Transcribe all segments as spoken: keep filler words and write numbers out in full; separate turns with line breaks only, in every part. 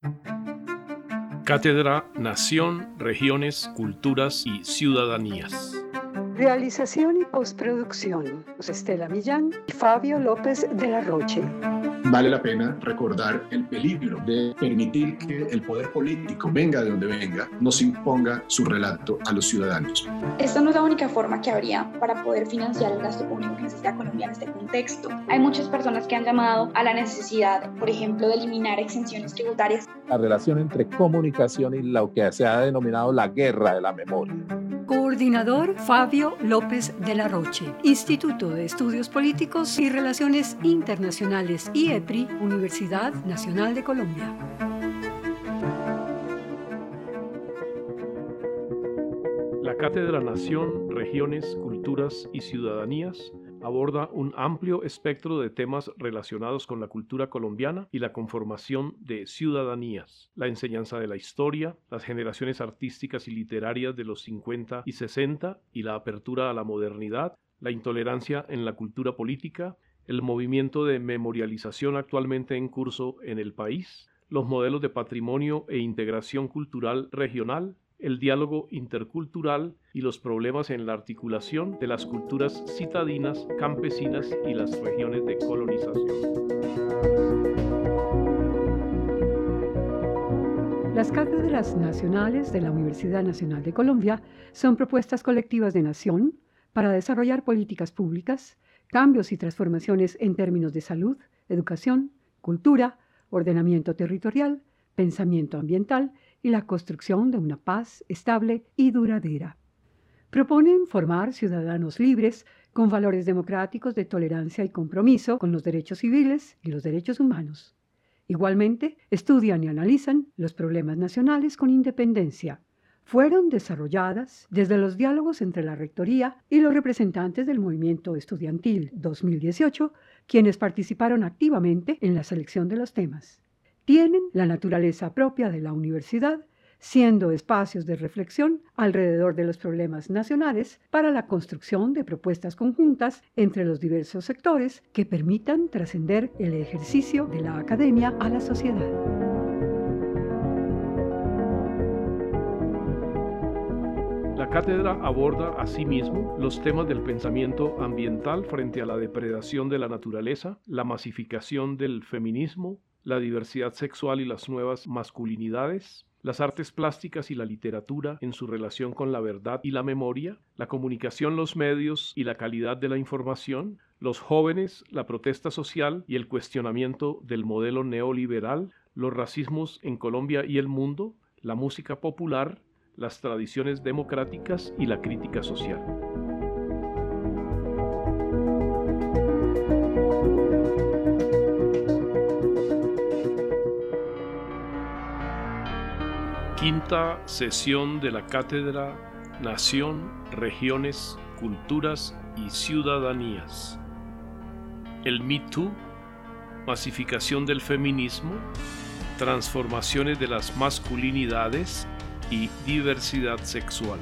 Cátedra Nación, Regiones, Culturas y Ciudadanías.
Realización y postproducción, Estela Millán y Fabio López de la Roche.
Vale la pena recordar el peligro de permitir que el poder político, venga de donde venga, nos imponga su relato a los ciudadanos.
Esta no es la única forma que habría para poder financiar el gasto público que necesita Colombia en este contexto. Hay muchas personas que han llamado a la necesidad, por ejemplo, de eliminar exenciones tributarias.
La relación entre comunicación y lo que se ha denominado la guerra de la memoria.
Coordinador Fabio López de la Roche, Instituto de Estudios Políticos y Relaciones Internacionales I E P R I, Universidad Nacional de Colombia.
La Cátedra Nación, Regiones, Culturas y Ciudadanías aborda un amplio espectro de temas relacionados con la cultura colombiana y la conformación de ciudadanías, la enseñanza de la historia, las generaciones artísticas y literarias de los cincuenta y sesenta y la apertura a la modernidad, la intolerancia en la cultura política, el movimiento de memorialización actualmente en curso en el país, los modelos de patrimonio e integración cultural regional, el diálogo intercultural y los problemas en la articulación de las culturas citadinas, campesinas y las regiones de colonización.
Las cátedras nacionales de la Universidad Nacional de Colombia son propuestas colectivas de nación para desarrollar políticas públicas, cambios y transformaciones en términos de salud, educación, cultura, ordenamiento territorial, pensamiento ambiental y la construcción de una paz estable y duradera. Proponen formar ciudadanos libres con valores democráticos de tolerancia y compromiso con los derechos civiles y los derechos humanos. Igualmente, estudian y analizan los problemas nacionales con independencia. Fueron desarrolladas desde los diálogos entre la Rectoría y los representantes del Movimiento Estudiantil dos mil dieciocho, quienes participaron activamente en la selección de los temas. Tienen la naturaleza propia de la universidad, siendo espacios de reflexión alrededor de los problemas nacionales para la construcción de propuestas conjuntas entre los diversos sectores que permitan trascender el ejercicio de la academia a la sociedad.
La cátedra aborda asimismo los temas del pensamiento ambiental frente a la depredación de la naturaleza, la masificación del feminismo, la diversidad sexual y las nuevas masculinidades, las artes plásticas y la literatura en su relación con la verdad y la memoria, la comunicación, los medios y la calidad de la información, los jóvenes, la protesta social y el cuestionamiento del modelo neoliberal, los racismos en Colombia y el mundo, la música popular, las tradiciones democráticas y la crítica social. Quinta sesión de la Cátedra Nación, Regiones, Culturas y Ciudadanías. El Me Too, masificación del feminismo, transformaciones de las masculinidades y diversidad sexual.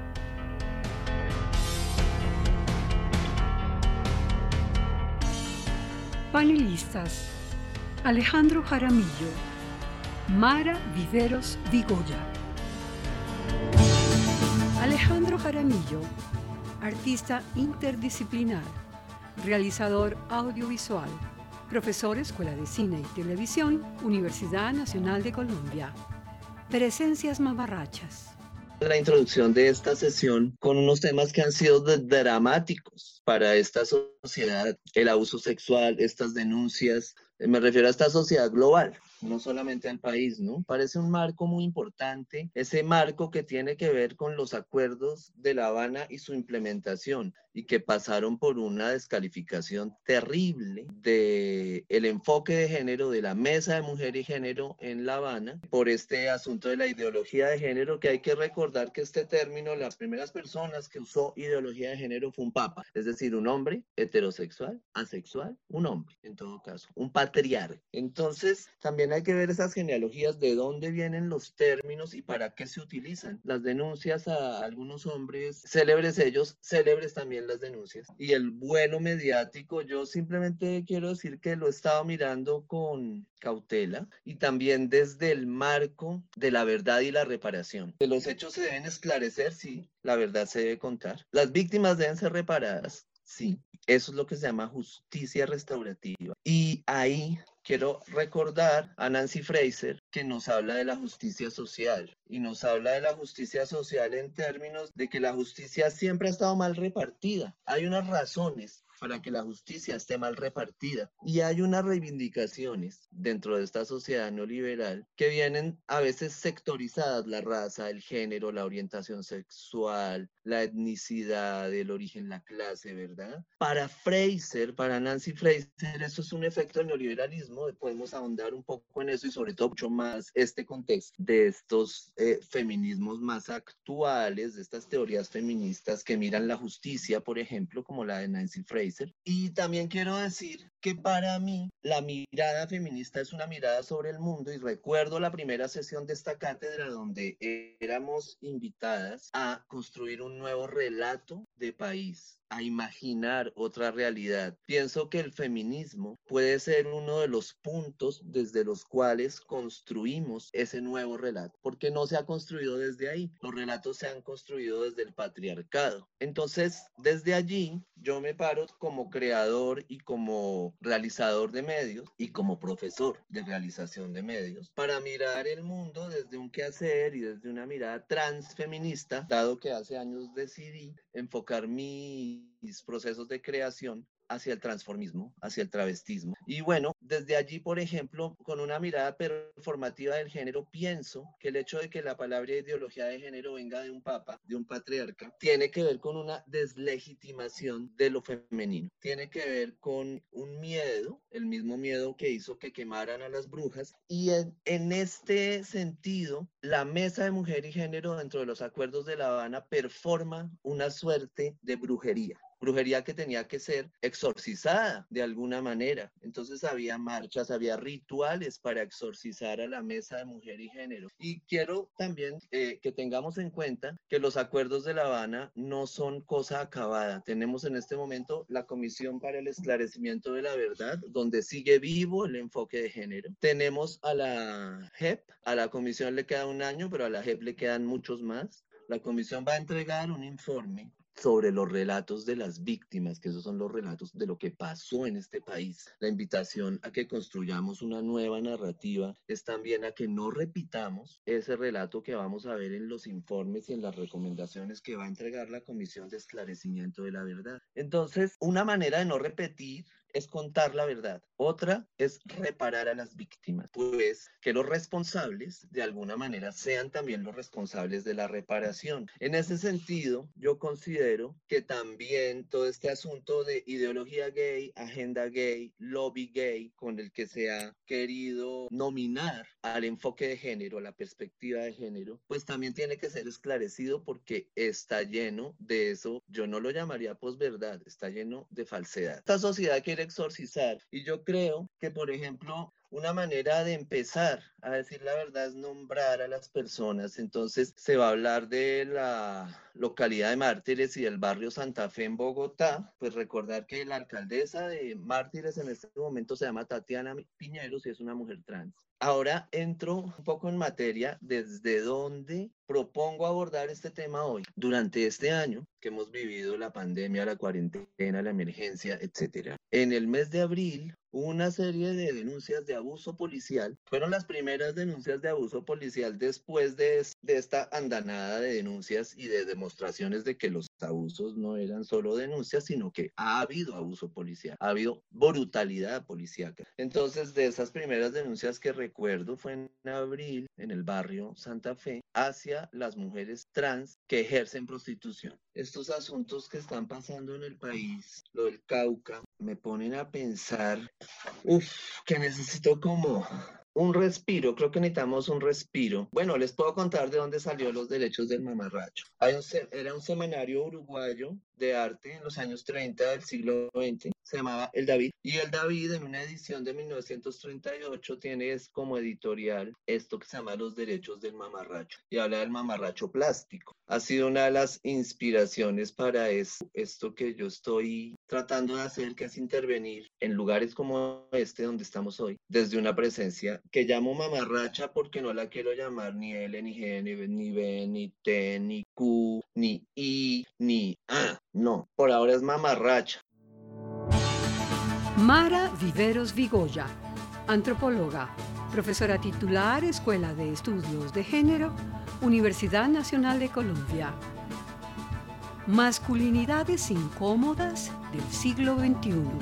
Panelistas: Alejandro Jaramillo, Mara Viveros Vigoya. Alejandro Jaramillo, artista interdisciplinar, realizador audiovisual, profesor Escuela de Cine y Televisión, Universidad Nacional de Colombia. Presencias mamarrachas.
La introducción de esta sesión con unos temas que han sido dramáticos para esta sociedad, el abuso sexual, estas denuncias, me refiero a esta sociedad global, no solamente al país, ¿no? Parece un marco muy importante, ese marco que tiene que ver con los acuerdos de La Habana y su implementación, y que pasaron por una descalificación terrible del enfoque de género de la Mesa de Mujer y Género en La Habana, por este asunto de la ideología de género, que hay que recordar que este término, las primeras personas que usó ideología de género fue un papa, es decir, un hombre heterosexual, asexual, un hombre, en todo caso, un patriarca. Entonces, también hay que ver esas genealogías, de dónde vienen los términos y para qué se utilizan. Las denuncias a algunos hombres, célebres ellos, célebres también bien las denuncias. Y el vuelo mediático, yo simplemente quiero decir que lo he estado mirando con cautela y también desde el marco de la verdad y la reparación. Que los hechos se deben esclarecer, sí, la verdad se debe contar. Las víctimas deben ser reparadas, sí. Eso es lo que se llama justicia restaurativa. Y ahí quiero recordar a Nancy Fraser, que nos habla de la justicia social. Y nos habla de la justicia social en términos de que la justicia siempre ha estado mal repartida. Hay unas razones para que la justicia esté mal repartida. Y hay unas reivindicaciones dentro de esta sociedad neoliberal que vienen a veces sectorizadas: la raza, el género, la orientación sexual, la etnicidad, el origen, la clase, ¿verdad? Para Fraser, para Nancy Fraser, eso es un efecto del neoliberalismo. Podemos ahondar un poco en eso y sobre todo mucho más este contexto de estos eh, feminismos más actuales, de estas teorías feministas que miran la justicia, por ejemplo, como la de Nancy Fraser. Y también quiero decir que para mí la mirada feminista es una mirada sobre el mundo, y recuerdo la primera sesión de esta cátedra donde éramos invitadas a construir un nuevo relato de país, a imaginar otra realidad. Pienso que el feminismo puede ser uno de los puntos desde los cuales construimos ese nuevo relato, porque no se ha construido desde ahí. Los relatos se han construido desde el patriarcado. Entonces, desde allí, yo me paro como creador y como realizador de medios y como profesor de realización de medios para mirar el mundo desde un quehacer y desde una mirada transfeminista, dado que hace años decidí enfocar mis procesos de creación hacia el transformismo, hacia el travestismo. Y bueno, desde allí, por ejemplo, con una mirada performativa del género, pienso que el hecho de que la palabra ideología de género venga de un papa, de un patriarca, tiene que ver con una deslegitimación de lo femenino. Tiene que ver con un miedo, el mismo miedo que hizo que quemaran a las brujas. Y en, en este sentido, la Mesa de Mujer y Género dentro de los Acuerdos de La Habana performa una suerte de brujería. Brujería que tenía que ser exorcizada de alguna manera. Entonces había marchas, había rituales para exorcizar a la Mesa de Mujer y Género. Y quiero también eh, que tengamos en cuenta que los acuerdos de La Habana no son cosa acabada. Tenemos en este momento la Comisión para el Esclarecimiento de la Verdad, donde sigue vivo el enfoque de género. Tenemos a la J E P, a la Comisión le queda un año, pero a la J E P le quedan muchos más. La Comisión va a entregar un informe sobre los relatos de las víctimas, que esos son los relatos de lo que pasó en este país. La invitación a que construyamos una nueva narrativa es también a que no repitamos ese relato que vamos a ver en los informes y en las recomendaciones que va a entregar la Comisión de Esclarecimiento de la Verdad. Entonces, una manera de no repetir es contar la verdad. Otra es reparar a las víctimas, pues que los responsables de alguna manera sean también los responsables de la reparación. En ese sentido, yo considero que también todo este asunto de ideología gay, agenda gay, lobby gay, con el que se ha querido nominar al enfoque de género, a la perspectiva de género, pues también tiene que ser esclarecido, porque está lleno de eso. Yo no lo llamaría posverdad, está lleno de falsedad. Esta sociedad quiere exorcizar, y yo creo que, por ejemplo, una manera de empezar a decir la verdad es nombrar a las personas. Entonces se va a hablar de la localidad de Mártires y del barrio Santa Fe en Bogotá. Pues recordar que la alcaldesa de Mártires en este momento se llama Tatiana Piñeros y es una mujer trans. Ahora entro un poco en materia desde donde propongo abordar este tema hoy. Durante este año que hemos vivido la pandemia, la cuarentena, la emergencia, etcétera, en el mes de abril hubo una serie de denuncias de abuso policial. Fueron las primeras denuncias de abuso policial después de, de esta andanada de denuncias y de demostraciones de que los abusos no eran solo denuncias, sino que ha habido abuso policial, ha habido brutalidad policíaca. Entonces, de esas primeras denuncias que recuerdo fue en abril, en el barrio Santa Fe, hacia las mujeres trans que ejercen prostitución. Estos asuntos que están pasando en el país, lo del Cauca, me ponen a pensar, uff, que necesito como un respiro, creo que necesitamos un respiro. Bueno, les puedo contar de dónde salió los derechos del mamarracho. Hay un, era un semanario uruguayo de arte en los años treinta del siglo veinte, se llamaba El David, y El David en una edición de mil novecientos treinta y ocho tiene es como editorial esto que se llama Los derechos del mamarracho, y habla del mamarracho plástico. Ha sido una de las inspiraciones para eso, esto que yo estoy tratando de hacer, que es intervenir en lugares como este donde estamos hoy, desde una presencia que llamo mamarracha porque no la quiero llamar ni L, ni G, ni B, ni B, ni T, ni Q, ni I, ni A. No, por ahora es mamarracha.
Mara Viveros Vigoya, antropóloga, profesora titular, Escuela de Estudios de Género, Universidad Nacional de Colombia. Masculinidades incómodas del siglo veintiuno.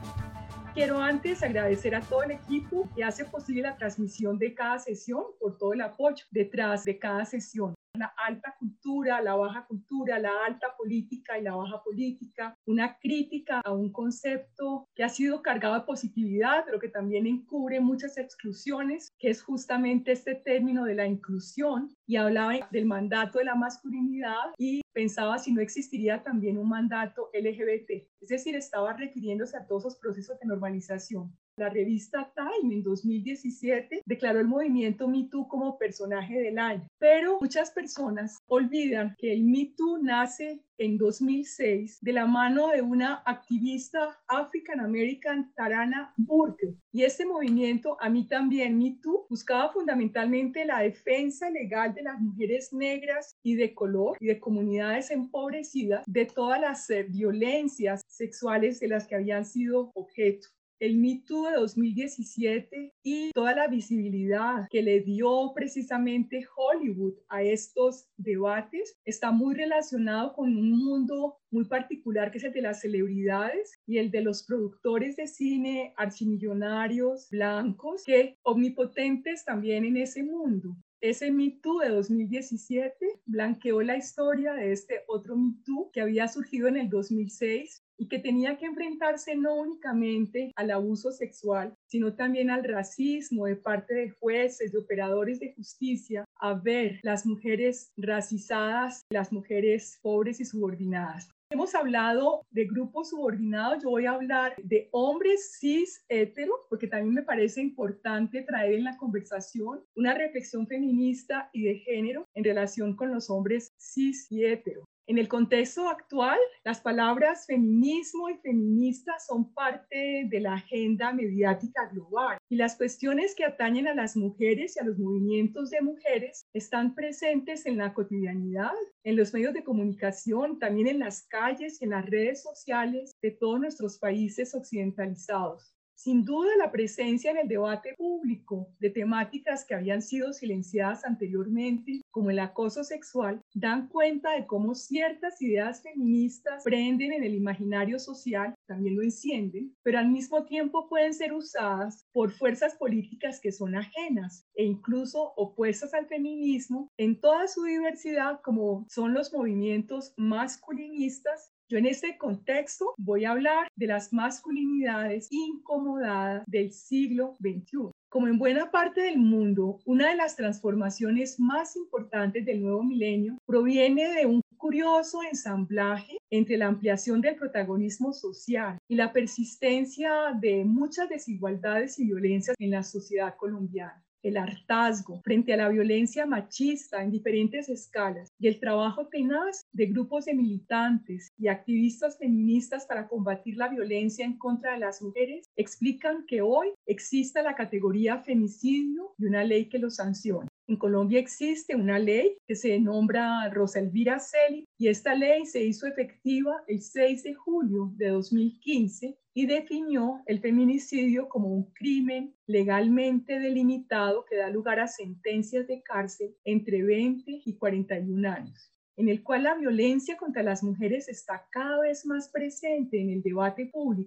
Quiero antes agradecer a todo el equipo que hace posible la transmisión de cada sesión por todo el apoyo detrás de cada sesión. La alta cultura, la baja cultura, la alta política y la baja política, una crítica a un concepto que ha sido cargado de positividad, pero que también encubre muchas exclusiones, que es justamente este término de la inclusión, y hablaba del mandato de la masculinidad y pensaba si no existiría también un mandato L G B T, es decir, estaba refiriéndose a todos esos procesos de normalización. La revista Time en dos mil diecisiete declaró el movimiento Me Too como personaje del año, pero muchas personas olvidan que el Me Too nace en dos mil seis de la mano de una activista African American, Tarana Burke, y este movimiento, a mí también, Me Too, buscaba fundamentalmente la defensa legal de las mujeres negras y de color y de comunidades empobrecidas de todas las eh, violencias sexuales de las que habían sido objeto. El Me Too de dos mil diecisiete y toda la visibilidad que le dio precisamente Hollywood a estos debates está muy relacionado con un mundo muy particular que es el de las celebridades y el de los productores de cine archimillonarios blancos, que omnipotentes también en ese mundo. Ese Me Too de dos mil diecisiete blanqueó la historia de este otro Me Too que había surgido en el dos mil seis y que tenía que enfrentarse no únicamente al abuso sexual, sino también al racismo de parte de jueces, de operadores de justicia, a ver las mujeres racizadas, las mujeres pobres y subordinadas. Hemos hablado de grupos subordinados, yo voy a hablar de hombres cis hetero, porque también me parece importante traer en la conversación una reflexión feminista y de género en relación con los hombres cis y hetero. En el contexto actual, las palabras feminismo y feminista son parte de la agenda mediática global y las cuestiones que atañen a las mujeres y a los movimientos de mujeres están presentes en la cotidianidad, en los medios de comunicación, también en las calles y en las redes sociales de todos nuestros países occidentalizados. Sin duda, la presencia en el debate público de temáticas que habían sido silenciadas anteriormente, como el acoso sexual, dan cuenta de cómo ciertas ideas feministas prenden en el imaginario social, también lo encienden, pero al mismo tiempo pueden ser usadas por fuerzas políticas que son ajenas e incluso opuestas al feminismo en toda su diversidad, como son los movimientos masculinistas. Yo en este contexto voy a hablar de las masculinidades incomodadas del siglo veintiuno. Como en buena parte del mundo, una de las transformaciones más importantes del nuevo milenio proviene de un curioso ensamblaje entre la ampliación del protagonismo social y la persistencia de muchas desigualdades y violencias en la sociedad colombiana. El hartazgo frente a la violencia machista en diferentes escalas y el trabajo tenaz de grupos de militantes y activistas feministas para combatir la violencia en contra de las mujeres explican que hoy exista la categoría femicidio y una ley que lo sanciona. En Colombia existe una ley que se nombra Rosa Elvira Celi y esta ley se hizo efectiva el seis de julio de dos mil quince y definió el feminicidio como un crimen legalmente delimitado que da lugar a sentencias de cárcel entre veinte y cuarenta y un años, en el cual la violencia contra las mujeres está cada vez más presente en el debate público,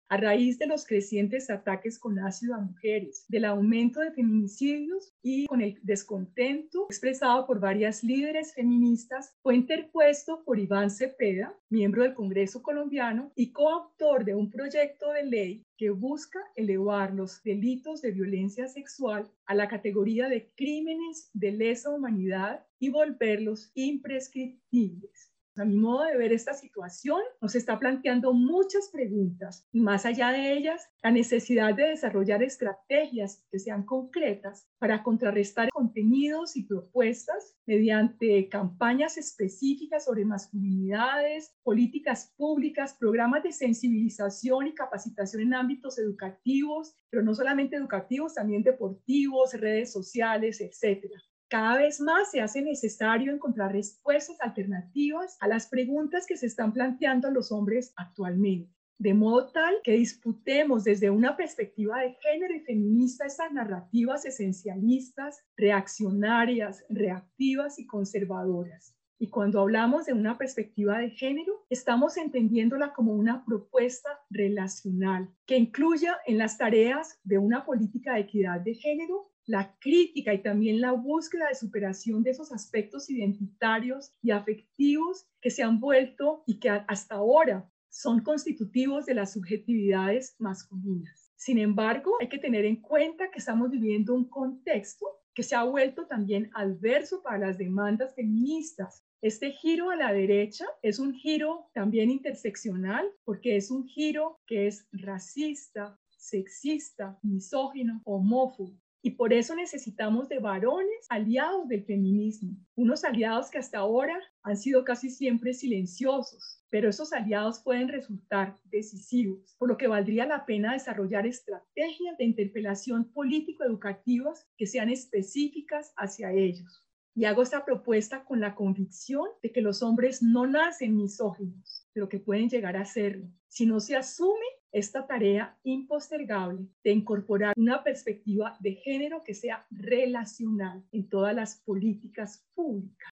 a raíz de los crecientes ataques con ácido a mujeres, del aumento de feminicidios y con el descontento expresado por varias líderes feministas, fue interpuesto por Iván Cepeda, miembro del Congreso colombiano y coautor de un proyecto de ley que busca elevar los delitos de violencia sexual a la categoría de crímenes de lesa humanidad y volverlos imprescriptibles. A mi modo de ver esta situación, nos está planteando muchas preguntas y más allá de ellas, la necesidad de desarrollar estrategias que sean concretas para contrarrestar contenidos y propuestas mediante campañas específicas sobre masculinidades, políticas públicas, programas de sensibilización y capacitación en ámbitos educativos, pero no solamente educativos, también deportivos, redes sociales, etcétera. Cada vez más se hace necesario encontrar respuestas alternativas a las preguntas que se están planteando los hombres actualmente, de modo tal que disputemos desde una perspectiva de género y feminista estas narrativas esencialistas, reaccionarias, reactivas y conservadoras. Y cuando hablamos de una perspectiva de género, estamos entendiéndola como una propuesta relacional que incluya en las tareas de una política de equidad de género la crítica y también la búsqueda de superación de esos aspectos identitarios y afectivos que se han vuelto y que hasta ahora son constitutivos de las subjetividades masculinas. Sin embargo, hay que tener en cuenta que estamos viviendo un contexto que se ha vuelto también adverso para las demandas feministas. Este giro a la derecha es un giro también interseccional porque es un giro que es racista, sexista, misógino, homófobo. Y por eso necesitamos de varones aliados del feminismo, unos aliados que hasta ahora han sido casi siempre silenciosos, pero esos aliados pueden resultar decisivos, por lo que valdría la pena desarrollar estrategias de interpelación político-educativas que sean específicas hacia ellos. Y hago esta propuesta con la convicción de que los hombres no nacen misóginos, pero que pueden llegar a serlo, si no se asume esta tarea impostergable de incorporar una perspectiva de género que sea relacional en todas las políticas públicas.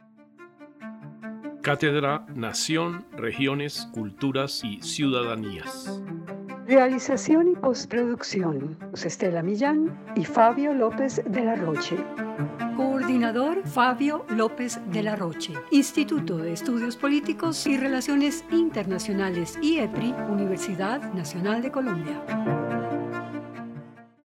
Cátedra Nación, Regiones, Culturas y Ciudadanías.
Realización y postproducción, Estela Millán y Fabio López de la Roche. Coordinador, Fabio López de la Roche. Instituto de Estudios Políticos y Relaciones Internacionales, I E P R I, Universidad Nacional de Colombia.